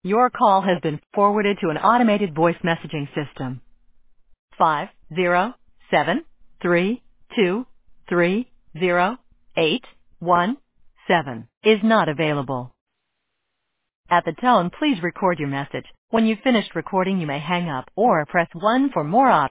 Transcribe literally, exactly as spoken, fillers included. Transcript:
Your call has been forwarded to an automated voice messaging system. Five zero seven three two three zero eight one seven is not available. At the tone, please record your message. When you've finished recording, you may hang up or press one for more options.